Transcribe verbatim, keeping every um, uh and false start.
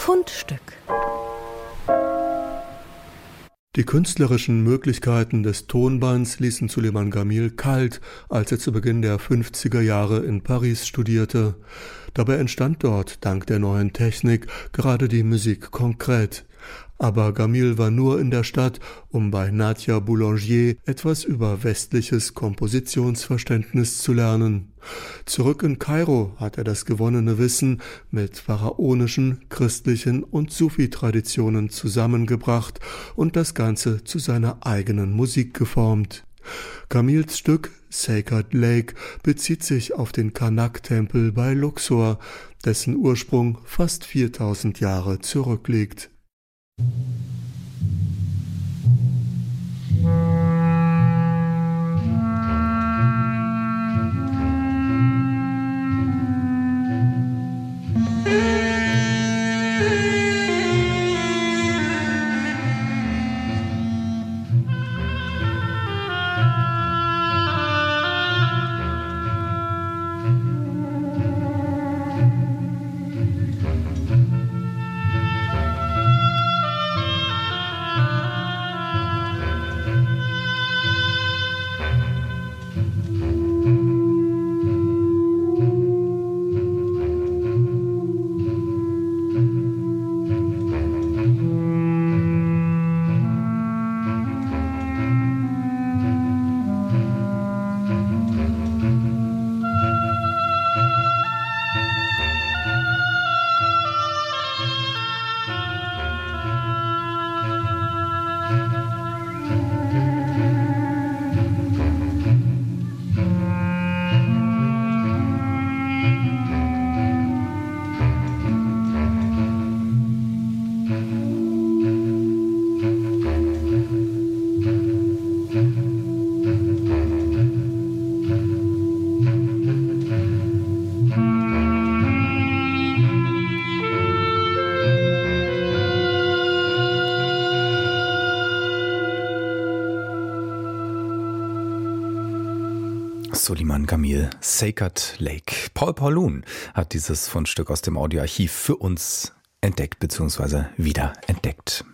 Fundstück. Die künstlerischen Möglichkeiten des Tonbands ließen Suleiman Gamil kalt, als er zu Beginn der fünfziger Jahre in Paris studierte. Dabei entstand dort, dank der neuen Technik, gerade die Musique concrète. Aber Gamil war nur in der Stadt, um bei Nadia Boulanger etwas über westliches Kompositionsverständnis zu lernen. Zurück in Kairo hat er das gewonnene Wissen mit pharaonischen, christlichen und Sufi-Traditionen zusammengebracht und das Ganze zu seiner eigenen Musik geformt. Gamils Stück Sacred Lake bezieht sich auf den Karnak-Tempel bei Luxor, dessen Ursprung fast viertausend Jahre zurückliegt. Suleiman Gamil, Sacred Lake. Paul Paulun hat dieses Fundstück aus dem Audioarchiv für uns entdeckt bzw. wiederentdeckt.